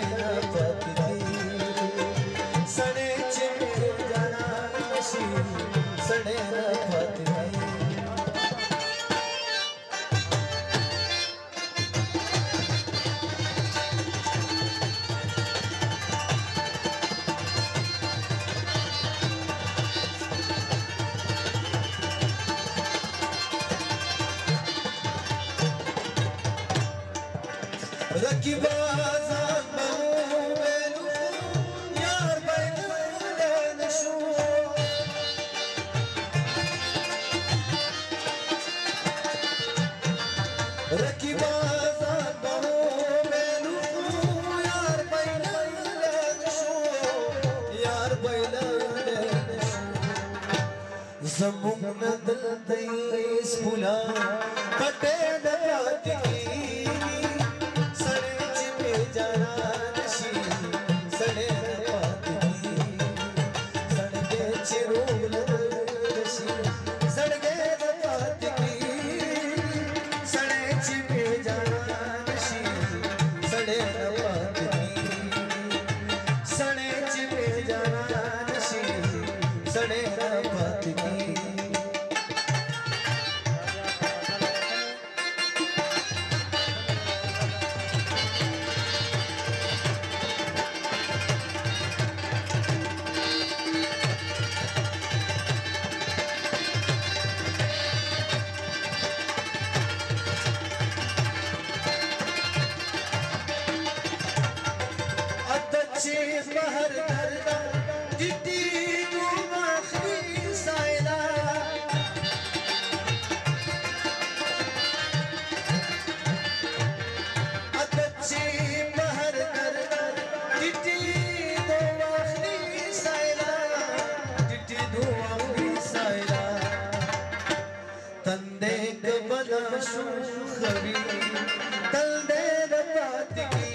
न पतकी सड़े चिमेर जाना नशी सड़े न पतकी रकीबा ज़मुन दिल तेस फुला कटे रात की सड़े चिमे जाना नशी सड़े रात की सड़के चिरूल नशी सड़के रात की सड़े चिमे जाना नशी सड़े रात की सड़े चिमे जाना नशी सड़े रात की बहर दरदा जिटी आखिरी साइला अच्छी बहर दरदा जिटी आखिरी साइला जिटी आखिरी साइला तंदे कबला शू खरी तंदे रात की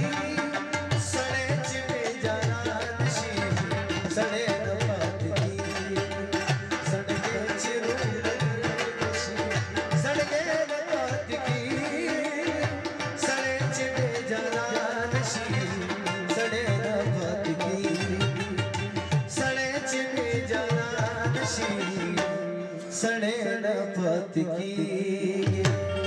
सड़े रात की सड़के चिरूल नशी सड़के रात की सड़े चिमे जाना नशी सड़े रात की सड़े चिमे जाना नशी सड़े रात की